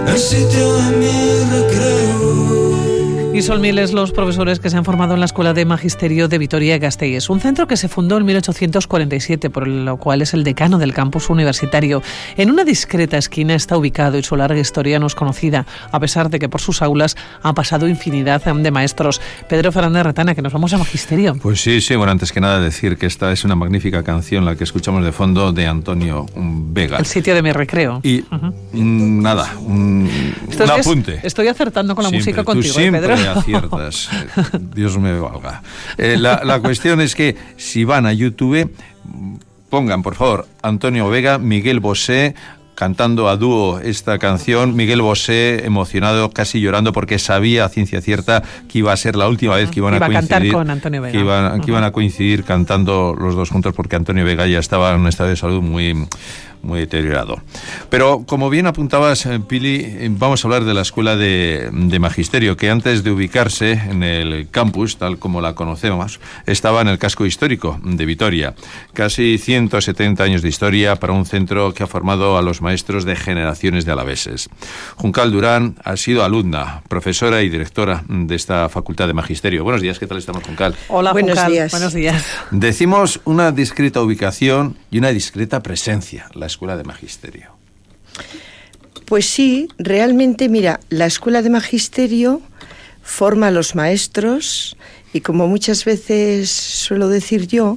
el sitio de mi recreo. Y son miles los profesores que se han formado en la Escuela de Magisterio de Vitoria-Gasteiz, un centro que se fundó en 1847, por lo cual es el decano del campus universitario. En una discreta esquina está ubicado y su larga historia no es conocida, a pesar de que por sus aulas ha pasado infinidad de maestros. Pedro Fernández Retana, que nos vamos a Magisterio. Pues sí, bueno, antes que nada decir que esta es una magnífica canción, la que escuchamos de fondo, de Antonio Vega. El sitio de mi recreo. Y un apunte. Estoy acertando con la música contigo, Pedro. Aciertas, Dios me valga. La cuestión es que si van a YouTube, pongan por favor Antonio Vega, Miguel Bosé cantando a dúo esta canción. Miguel Bosé emocionado, casi llorando, porque sabía a ciencia cierta que iba a ser la última vez que iban a coincidir, cantar con Antonio Vega. Que iban a coincidir cantando los dos juntos, porque Antonio Vega ya estaba en un estado de salud muy deteriorado. Pero como bien apuntabas, Pili, vamos a hablar de la Escuela de Magisterio, que antes de ubicarse en el campus, tal como la conocemos, estaba en el casco histórico de Vitoria. Casi 170 años de historia para un centro que ha formado a los maestros de generaciones de alaveses. Juncal Durán ha sido alumna, profesora y directora de esta Facultad de Magisterio. Buenos días, ¿qué tal estamos, Juncal? Hola, buenos Juncal. días. Buenos días. Decimos una discreta ubicación y una discreta presencia, la Escuela de Magisterio. Pues sí, realmente, mira, la Escuela de Magisterio forma a los maestros y, como muchas veces suelo decir yo,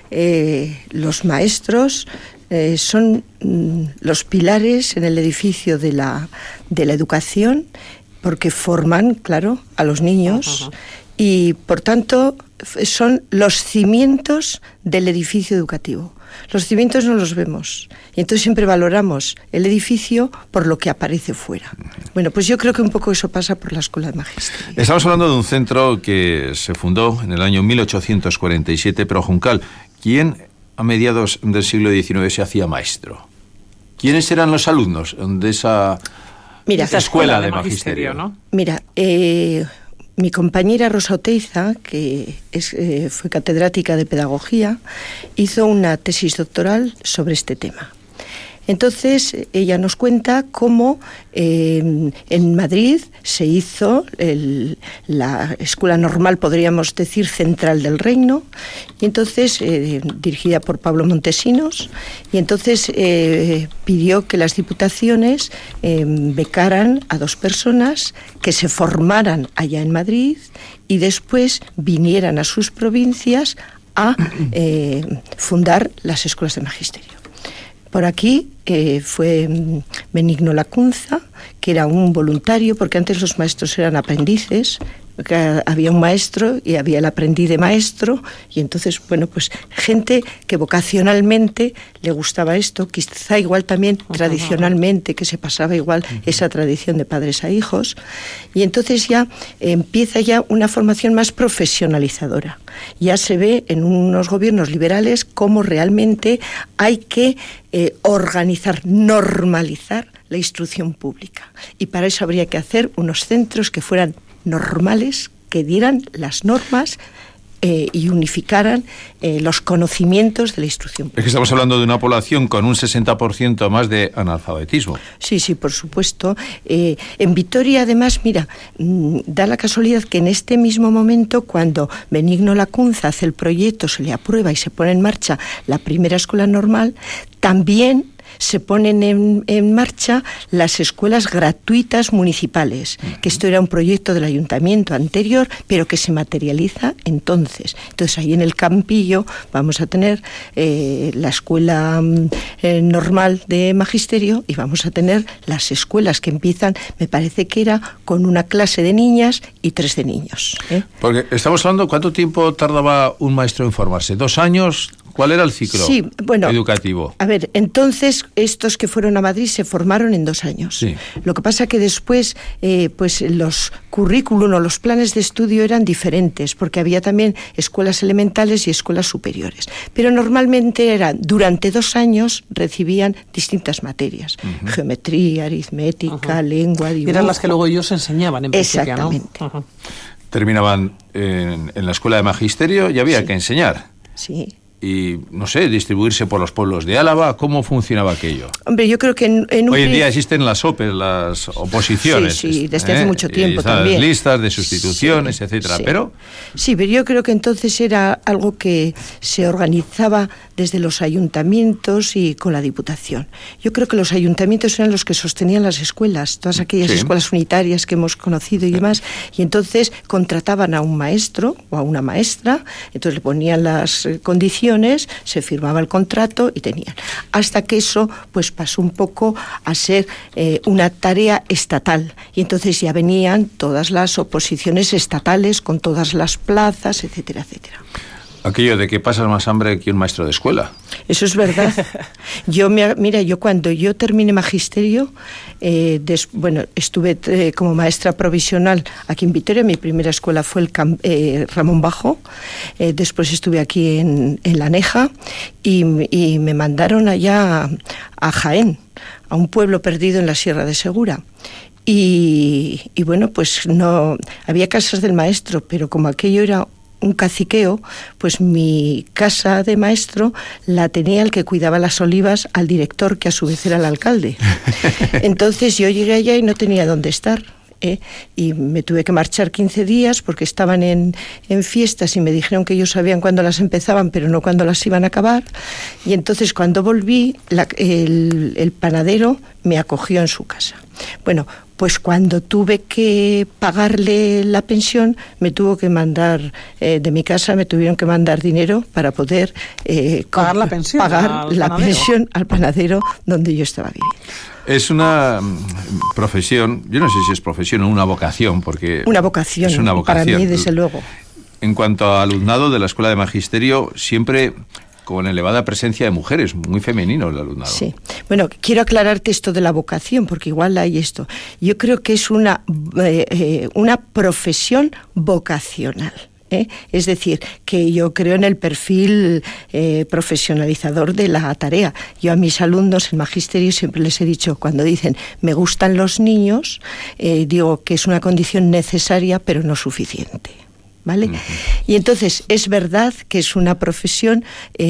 los maestros son los pilares en el edificio de la educación, porque forman, claro, a los niños. Uh-huh. Y, por tanto, son los cimientos del edificio educativo. Los cimientos no los vemos, y entonces siempre valoramos el edificio por lo que aparece fuera. Bueno, pues yo creo que un poco eso pasa por la Escuela de Magisterio. Estamos hablando de un centro que se fundó en el año 1847, pero, Juncal, ¿quién a mediados del siglo XIX se hacía maestro? ¿Quiénes eran los alumnos de esa escuela de Magisterio? ¿No? Mira, mi compañera Rosa Oteiza, que fue catedrática de Pedagogía, hizo una tesis doctoral sobre este tema. Entonces, ella nos cuenta cómo en Madrid se hizo la escuela normal, podríamos decir, central del reino, y entonces dirigida por Pablo Montesinos, y entonces pidió que las diputaciones becaran a 2 personas que se formaran allá en Madrid y después vinieran a sus provincias a fundar las escuelas de magisterio. Por aquí fue Benigno Lacunza, que era un voluntario, porque antes los maestros eran aprendices, había un maestro y había el aprendiz de maestro, y entonces, bueno, pues gente que vocacionalmente le gustaba esto, quizá igual también tradicionalmente, que se pasaba igual esa tradición de padres a hijos, y entonces ya empieza ya una formación más profesionalizadora. Ya se ve en unos gobiernos liberales cómo realmente hay que organizar, normalizar la instrucción pública, y para eso habría que hacer unos centros que fueran normales, que dieran las normas y unificaran los conocimientos de la instrucción pública. Es que estamos hablando de una población con un 60% más de analfabetismo. Sí, por supuesto. En Vitoria, además, mira, da la casualidad que en este mismo momento, cuando Benigno Lacunza hace el proyecto, se le aprueba y se pone en marcha la primera escuela normal, también se ponen en marcha las escuelas gratuitas municipales, que esto era un proyecto del ayuntamiento anterior, pero que se materializa entonces. Entonces ahí en el Campillo vamos a tener la escuela normal de magisterio, y vamos a tener las escuelas que empiezan, me parece que era con una clase de niñas y 3 de niños. Porque estamos hablando, ¿cuánto tiempo tardaba un maestro en formarse? ¿2 años? ¿Cuál era el ciclo educativo? A ver, entonces estos que fueron a Madrid se formaron en 2 años. Sí. Lo que pasa que después pues los currículum o los planes de estudio eran diferentes, porque había también escuelas elementales y escuelas superiores. Pero normalmente durante 2 años recibían distintas materias. Geometría, aritmética, lengua, dibujo. Eran las que luego ellos enseñaban en principio, exactamente, ¿no? Terminaban en la escuela de magisterio y había que enseñar. Sí. y, no sé, distribuirse por los pueblos de Álava. ¿Cómo funcionaba aquello? Hombre, yo creo que hoy en día existen las OPE, las oposiciones. Sí, desde hace mucho tiempo también. Las listas de sustituciones, sí, etcétera. Sí. Pero yo creo que entonces era algo que se organizaba desde los ayuntamientos y con la Diputación. Yo creo que los ayuntamientos eran los que sostenían las escuelas, todas aquellas escuelas unitarias que hemos conocido y demás, y entonces contrataban a un maestro o a una maestra, entonces le ponían las condiciones, se firmaba el contrato y tenían. Hasta que eso pues pasó un poco a ser una tarea estatal, y entonces ya venían todas las oposiciones estatales con todas las plazas, etcétera, etcétera. Aquello de que pasas más hambre que un maestro de escuela. Eso es verdad. Yo cuando yo terminé magisterio, estuve como maestra provisional aquí en Vitoria. Mi primera escuela fue el Ramón Bajo. Después estuve aquí en La Neja y me mandaron allá a Jaén, a un pueblo perdido en la Sierra de Segura. Y bueno, pues no había casas del maestro, pero como aquello era un caciqueo, pues mi casa de maestro la tenía el que cuidaba las olivas al director, que a su vez era el alcalde. Entonces yo llegué allá y no tenía dónde estar. Y me tuve que marchar 15 días porque estaban en fiestas y me dijeron que ellos sabían cuándo las empezaban pero no cuándo las iban a acabar, y entonces cuando volví el panadero me acogió en su casa. Bueno, pues cuando tuve que pagarle la pensión me tuvo que mandar de mi casa, me tuvieron que mandar dinero para poder pagar la pensión al panadero donde yo estaba viviendo. Es una profesión, yo no sé si es profesión o una vocación, porque una vocación, es una vocación. Para mí, desde luego. En cuanto a alumnado de la Escuela de Magisterio, siempre con elevada presencia de mujeres, muy femenino el alumnado. Sí. Bueno, quiero aclararte esto de la vocación, porque igual hay esto. Yo creo que es una profesión vocacional. Es decir, que yo creo en el perfil profesionalizador de la tarea. Yo a mis alumnos en magisterio siempre les he dicho, cuando dicen me gustan los niños, digo que es una condición necesaria pero no suficiente. ¿Vale? Uh-huh. Y entonces es verdad que es una profesión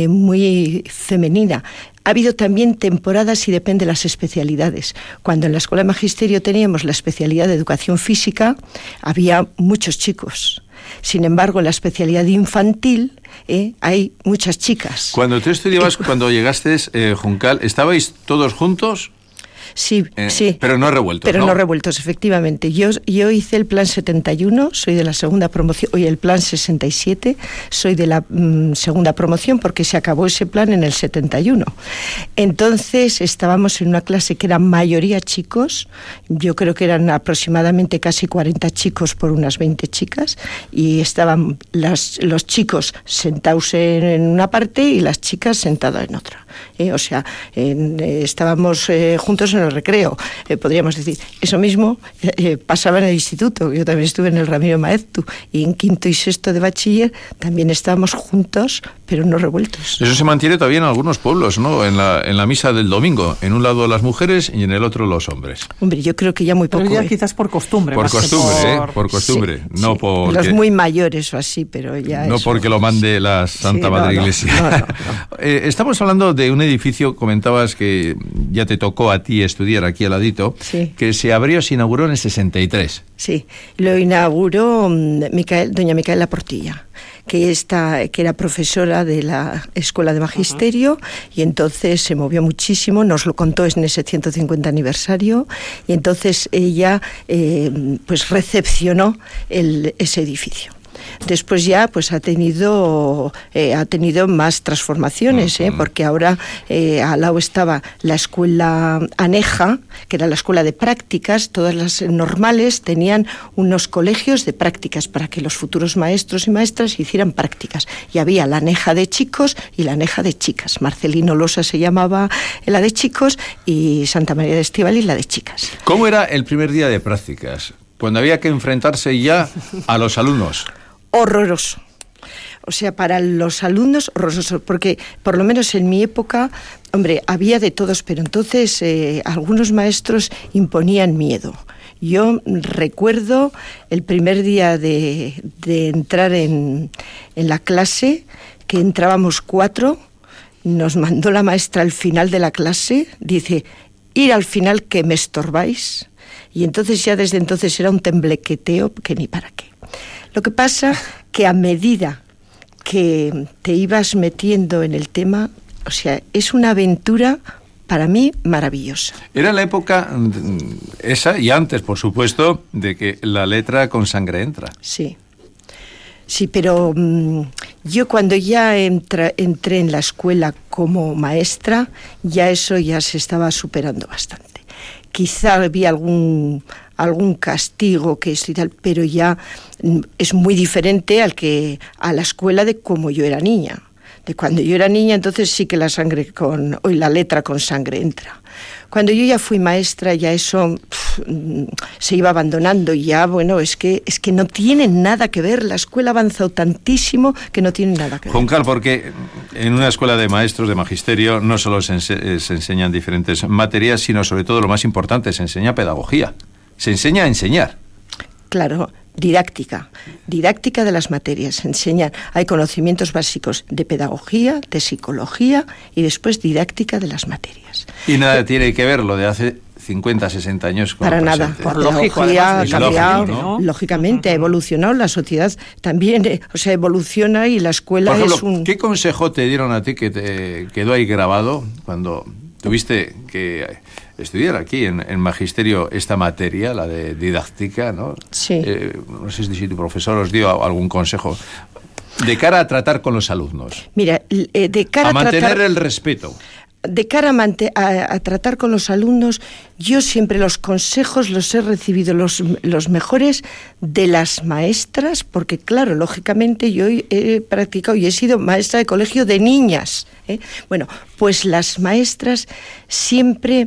muy femenina. Ha habido también temporadas y depende de las especialidades. Cuando en la Escuela de Magisterio teníamos la especialidad de Educación Física, había muchos chicos. Sin embargo, en la especialidad infantil hay muchas chicas. Cuando tú estudiabas, cuando llegaste, Juncal, ¿estabais todos juntos? Sí, sí. Pero no revueltos, Pero no revueltos, efectivamente. Yo hice el plan 71, soy de la segunda promoción, hoy el plan 67, soy de la segunda promoción porque se acabó ese plan en el 71. Entonces estábamos en una clase que era mayoría chicos, yo creo que eran aproximadamente casi 40 chicos por unas 20 chicas, y estaban los chicos sentados en una parte y las chicas sentadas en otra. O sea, estábamos juntos en el recreo, podríamos decir. Eso mismo pasaba en el instituto. Yo también estuve en el Ramiro Maeztu, y en quinto y sexto de bachiller también estábamos juntos, pero no revueltos. Eso se mantiene todavía en algunos pueblos, ¿no? En la misa del domingo, en un lado las mujeres y en el otro los hombres. Hombre, yo creo que ya muy poco. Pero ya quizás por costumbre. Por costumbre, por costumbre. Sí, no porque... Los muy mayores o así, pero ya no eso... porque lo mande la Santa Madre Iglesia. No. Estamos hablando de un edificio, comentabas que ya te tocó a ti estudiar aquí al ladito, que se inauguró en el 63. Sí, lo inauguró doña Micaela Portilla, que era profesora de la Escuela de Magisterio, y entonces se movió muchísimo, nos lo contó en ese 150 aniversario, y entonces ella pues recepcionó ese edificio. Después ya pues ha tenido más transformaciones, porque ahora al lado estaba la escuela aneja, que era la escuela de prácticas. Todas las normales tenían unos colegios de prácticas para que los futuros maestros y maestras hicieran prácticas, y había la aneja de chicos y la aneja de chicas. Marcelino Losa se llamaba la de chicos y Santa María de Estíbaliz la de chicas. ¿Cómo era el primer día de prácticas, cuando había que enfrentarse ya a los alumnos? Horroroso. O sea, para los alumnos, horroroso, porque por lo menos en mi época, hombre, había de todos, pero entonces algunos maestros imponían miedo. Yo recuerdo el primer día de entrar en la clase, que entrábamos 4, nos mandó la maestra al final de la clase, dice, ir al final que me estorbáis. Y entonces ya desde entonces era un temblequeteo que ni para qué. Lo que pasa que a medida que te ibas metiendo en el tema, o sea, es una aventura para mí maravillosa. Era la época esa, y antes, por supuesto, de que la letra con sangre entra. Sí. Sí, pero yo cuando ya entré en la escuela como maestra, ya eso ya se estaba superando bastante. Quizá había algún castigo que esto y tal, pero ya es muy diferente a la escuela de como yo era niña. De cuando yo era niña, entonces sí que la letra con sangre entra. Cuando yo ya fui maestra, ya eso se iba abandonando y ya, bueno, es que no tiene nada que ver. La escuela ha avanzado tantísimo que no tiene nada que ver. Juncal, porque en una escuela de maestros de magisterio no solo se enseñan diferentes materias, sino sobre todo lo más importante, se enseña pedagogía. Se enseña a enseñar. Claro. Didáctica de las materias, se enseñan, hay conocimientos básicos de pedagogía, de psicología y después didáctica de las materias. Y nada tiene que ver lo de hace 50, 60 años con para el nada, presente. por pedagogía ha cambiado, ¿no? Lógicamente ha evolucionado, la sociedad también, evoluciona y la escuela por ejemplo, es un... ¿Qué consejo te dieron a ti que te quedó ahí grabado cuando tuviste que estudiar aquí en magisterio esta materia, la de didáctica, ¿no? Sí. No sé si tu profesor os dio algún consejo de cara a tratar con los alumnos. Mira, de cara a mantener el respeto. De cara a tratar con los alumnos, yo siempre los consejos los he recibido los mejores de las maestras, porque claro, lógicamente yo he practicado y he sido maestra de colegio de niñas, ¿eh? Bueno, pues las maestras siempre,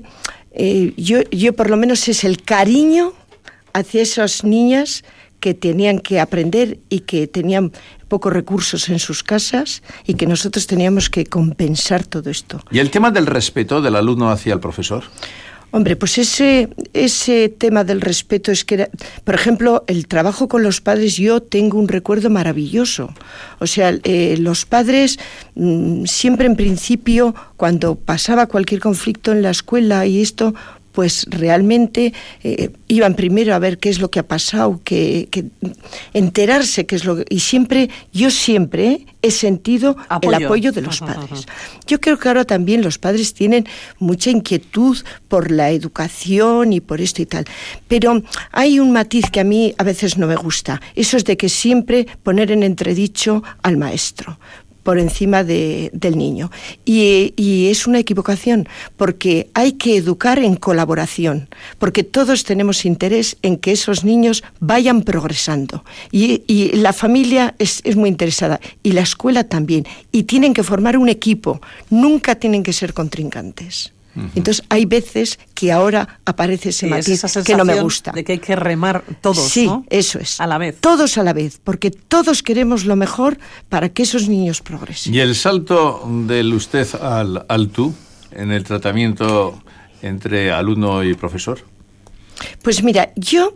yo por lo menos es el cariño hacia esas niñas que tenían que aprender y que tenían pocos recursos en sus casas y que nosotros teníamos que compensar todo esto. ¿Y el tema del respeto del alumno hacia el profesor? Hombre, pues ese tema del respeto es que, por ejemplo, el trabajo con los padres, yo tengo un recuerdo maravilloso. O sea, los padres siempre en principio, cuando pasaba cualquier conflicto en la escuela y esto, pues realmente iban primero a ver qué es lo que ha pasado, que enterarse qué es lo que... Y yo siempre he sentido el apoyo de los padres. Yo creo que ahora también los padres tienen mucha inquietud por la educación y por esto y tal. Pero hay un matiz que a mí a veces no me gusta. Eso es de que siempre poner en entredicho al maestro por encima del niño. Y es una equivocación, porque hay que educar en colaboración, porque todos tenemos interés en que esos niños vayan progresando. Y la familia es muy interesada, y la escuela también. Y tienen que formar un equipo, nunca tienen que ser contrincantes. Entonces hay veces que ahora aparece ese matiz que no me gusta. De que hay que remar todos, sí, ¿no? Eso es. A la vez. Todos a la vez, porque todos queremos lo mejor para que esos niños progresen. ¿Y el salto del usted al tú en el tratamiento entre alumno y profesor? Pues mira,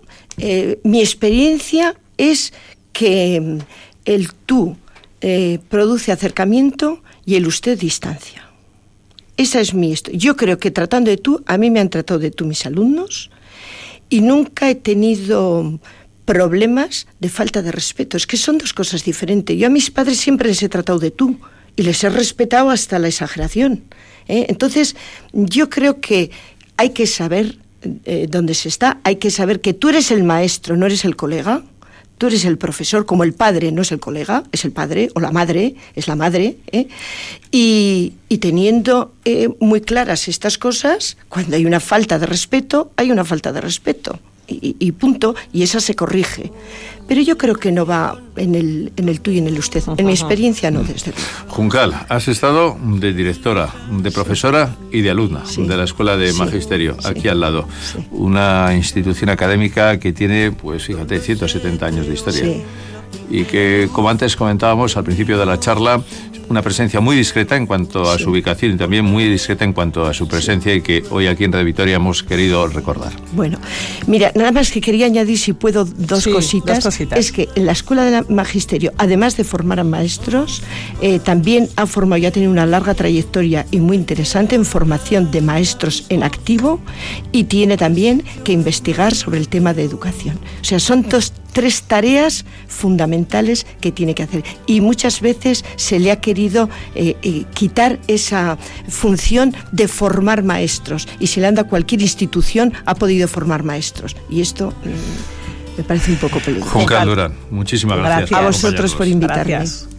mi experiencia es que el tú produce acercamiento y el usted distancia. Esa es yo creo que tratando de tú, a mí me han tratado de tú mis alumnos y nunca he tenido problemas de falta de respeto. Es que son dos cosas diferentes. Yo a mis padres siempre les he tratado de tú y les he respetado hasta la exageración, ¿eh? Entonces, yo creo que hay que saber dónde se está, hay que saber que tú eres el maestro, no eres el colega. Tú eres el profesor, como el padre no es el colega, es el padre, o la madre, es la madre, ¿eh? Y teniendo muy claras estas cosas, cuando hay una falta de respeto, hay una falta de respeto. Y punto, y esa se corrige. Pero yo creo que no va en el tú y en el usted. En mi experiencia no, desde luego. Juncal, has estado de directora, de profesora y de alumna de la Escuela de Magisterio, aquí al lado. Sí. Una institución académica que tiene, pues fíjate, 170 años de historia. Sí. y que, como antes comentábamos al principio de la charla, una presencia muy discreta en cuanto a su ubicación y también muy discreta en cuanto a su presencia y que hoy aquí en Radio Vitoria hemos querido recordar. Bueno, mira, nada más que quería añadir, si puedo, dos cositas. Es que en la Escuela de Magisterio, además de formar a maestros, también ha formado, ya tiene una larga trayectoria y muy interesante en formación de maestros en activo, y tiene también que investigar sobre el tema de educación. O sea, son tres tareas fundamentales que tiene que hacer, y muchas veces se le ha querido quitar esa función de formar maestros, y se le anda a cualquier institución ha podido formar maestros, y esto me parece un poco peligroso. Juncal Durán, muchísimas gracias. A vosotros por invitarme. Gracias.